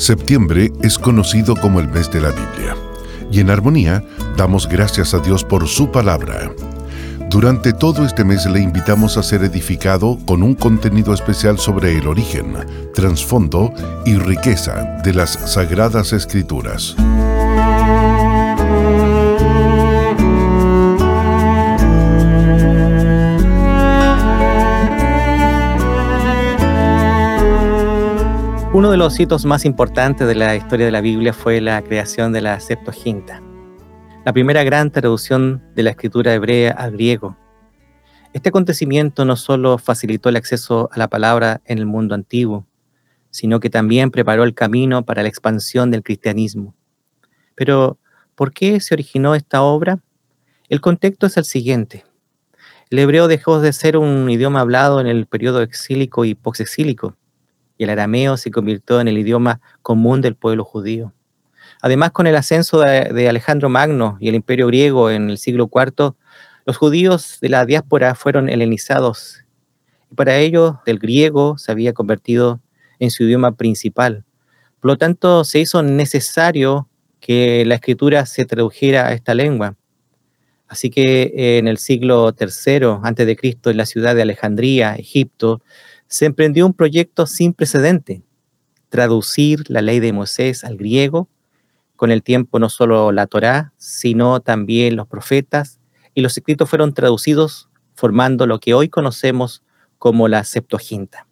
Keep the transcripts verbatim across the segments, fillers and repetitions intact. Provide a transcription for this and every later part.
Septiembre es conocido como el mes de la Biblia, y en Armonía damos gracias a Dios por su palabra. Durante todo este mes le invitamos a ser edificado con un contenido especial sobre el origen, trasfondo y riqueza de las Sagradas Escrituras. Uno de los hitos más importantes de la historia de la Biblia fue la creación de la Septuaginta, la primera gran traducción de la escritura hebrea al griego. Este acontecimiento no solo facilitó el acceso a la palabra en el mundo antiguo, sino que también preparó el camino para la expansión del cristianismo. Pero, ¿por qué se originó esta obra? El contexto es el siguiente. El hebreo dejó de ser un idioma hablado en el periodo exílico y posexílico, y el arameo se convirtió en el idioma común del pueblo judío. Además, con el ascenso de, de Alejandro Magno y el imperio griego en el siglo cuarto, los judíos de la diáspora fueron helenizados, y para ellos el griego se había convertido en su idioma principal. Por lo tanto, se hizo necesario que la escritura se tradujera a esta lengua. Así que en el siglo tercero antes de Cristo, en la ciudad de Alejandría, Egipto, se emprendió un proyecto sin precedente: traducir la ley de Moisés al griego. Con el tiempo, no solo la Torá, sino también los profetas y los escritos fueron traducidos, formando lo que hoy conocemos como la Septuaginta.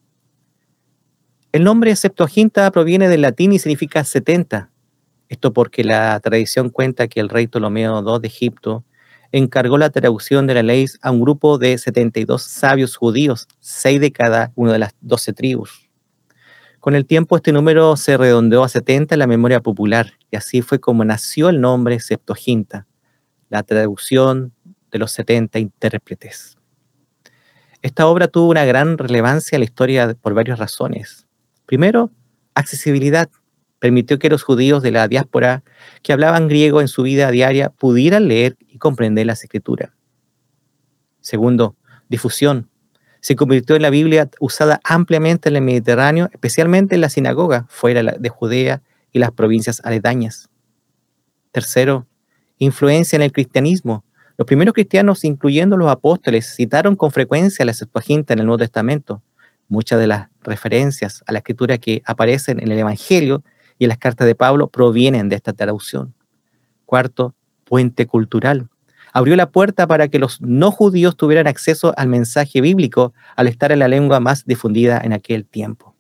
El nombre Septuaginta proviene del latín y significa setenta. Esto porque la tradición cuenta que el rey Ptolomeo segundo de Egipto encargó la traducción de la ley a un grupo de setenta y dos sabios judíos, seis de cada una de las doce tribus. Con el tiempo, este número se redondeó a setenta en la memoria popular, y así fue como nació el nombre Septuaginta, la traducción de los setenta intérpretes. Esta obra tuvo una gran relevancia en la historia por varias razones. Primero, accesibilidad. Permitió que los judíos de la diáspora que hablaban griego en su vida diaria pudieran leer y comprender las escrituras. Segundo, difusión. Se convirtió en la Biblia usada ampliamente en el Mediterráneo, especialmente en la sinagoga fuera de Judea y las provincias aledañas. Tercero, influencia en el cristianismo. Los primeros cristianos, incluyendo los apóstoles, citaron con frecuencia la Septuaginta en el Nuevo Testamento. Muchas de las referencias a la escritura que aparecen en el Evangelio y en las cartas de Pablo provienen de esta traducción. Cuarto, puente cultural. Abrió la puerta para que los no judíos tuvieran acceso al mensaje bíblico al estar en la lengua más difundida en aquel tiempo.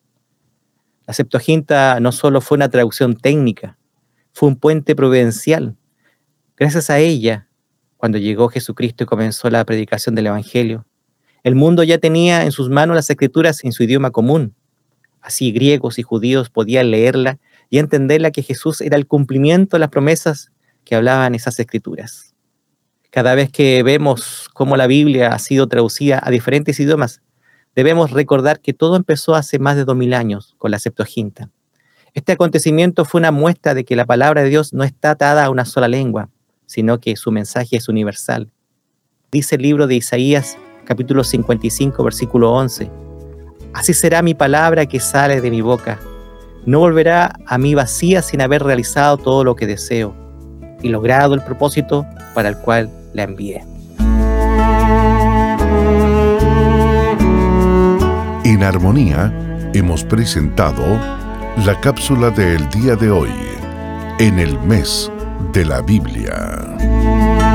La Septuaginta no solo fue una traducción técnica, fue un puente providencial. Gracias a ella, cuando llegó Jesucristo y comenzó la predicación del Evangelio, el mundo ya tenía en sus manos las escrituras en su idioma común. Así griegos y judíos podían leerla y entenderla, que Jesús era el cumplimiento de las promesas que hablaban esas escrituras. Cada vez que vemos cómo la Biblia ha sido traducida a diferentes idiomas, debemos recordar que todo empezó hace más de dos mil años con la Septuaginta. Este acontecimiento fue una muestra de que la palabra de Dios no está atada a una sola lengua, sino que su mensaje es universal. Dice el libro de Isaías, capítulo cincuenta y cinco, versículo once. Así será mi palabra que sale de mi boca. No volverá a mí vacía sin haber realizado todo lo que deseo y logrado el propósito para el cual la envié. En Armonía hemos presentado la cápsula del día de hoy, en el mes de la Biblia.